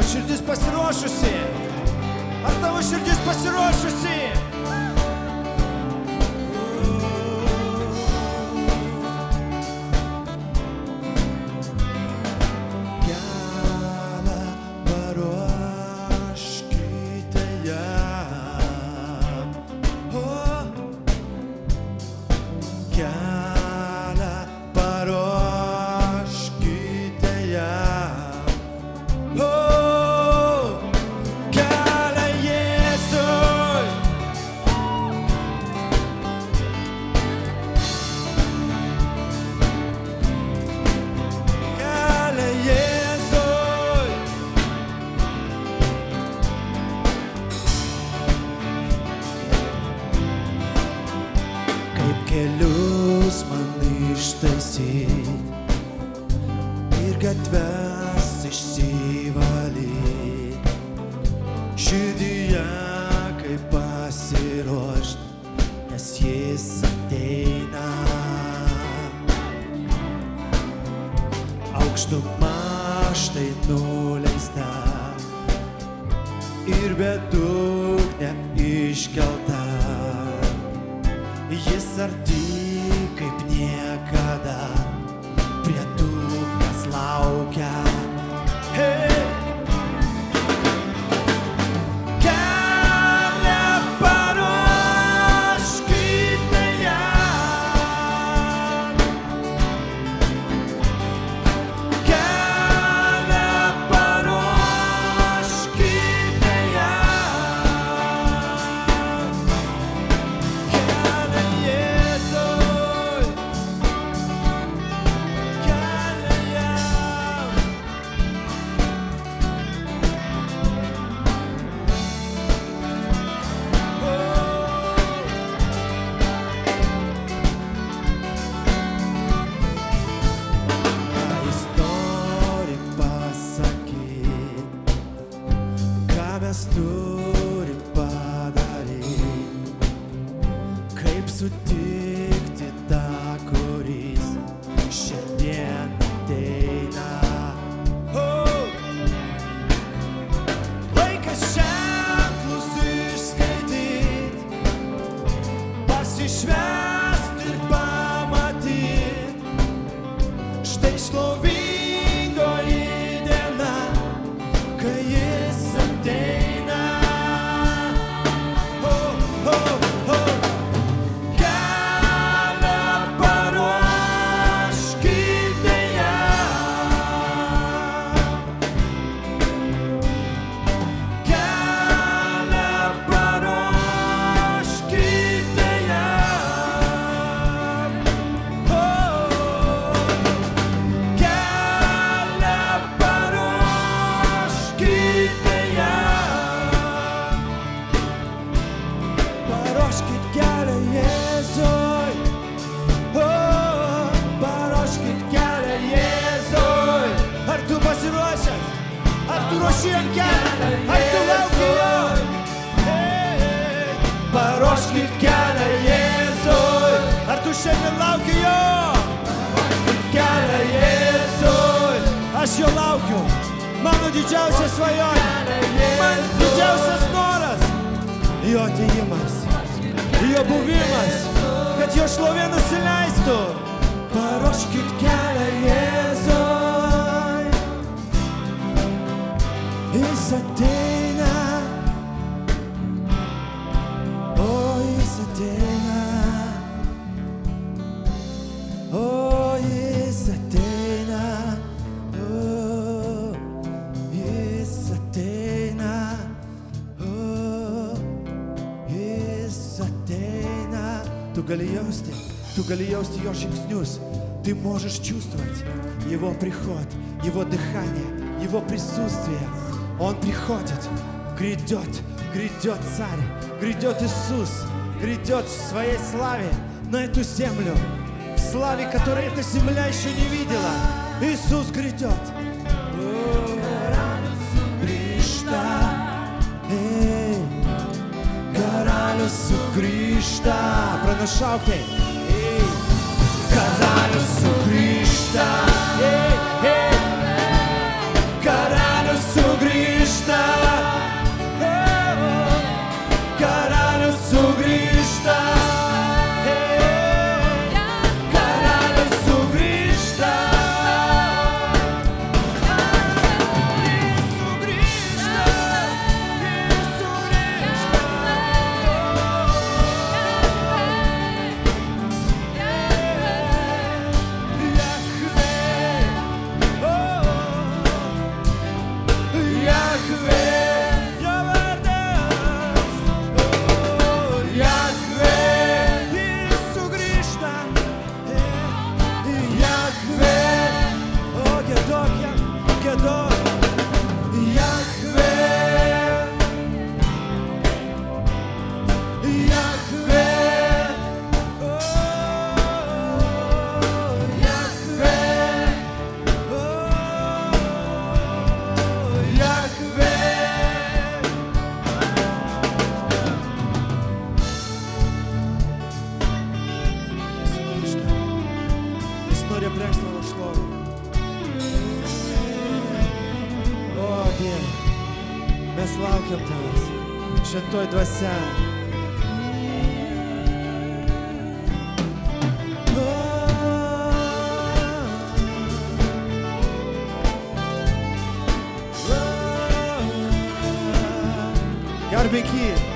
širdis pasiruošusi? Ar tavo širdis pasiruošusi? Kelius man ištaisyt ir gatves išsivalyt, širdyje kaip pasiruošt, nes jis ateina. Aukštuma štai nuleista ir bedugnė iškelta. Jis arti kaip niekada, prie dugnas laukia. Hey! Kelią paruoškite jam. Kelią paruoškite jam. Turim padaryt, kaip sutikti tą, kuris šiandien ateina. Laikas ženklus išskaityt, pasišvęst ir pamatyt. Štai šlovingoji diena, kai jis ateina. Ruošiam kelią, ar tu lauki jo? Paruoškit kelią Jėzui, ar tu šiandien lauki jo? Kelią Jėzui, aš jo laukiu, mano didžiausia svajonė, mano didžiausias noras, jo atėjimas, jo buvimas, kad jo šlovė nusileistų. Paruoškit kelią Jėzui. Jis ateina, o jis ateina, o jis ateina, o jis ateina, o jis ateina. Tu gali jausti jo žingsnius, ты можешь чувствовать его приход, его дыхание, его присутствие. Он приходит, грядет Царь, грядет Иисус, грядет в своей славе на эту землю, в славе, которой эта земля еще не видела. Иисус грядет. Karalius sugrįžta, pranašaukai. Karalius sugrįžta, karalius sugrįžta. Nori aprėks tavo šlovę. O, Dieve, mes laukiam tavęs. Šventoj dvasia. Garbink jį.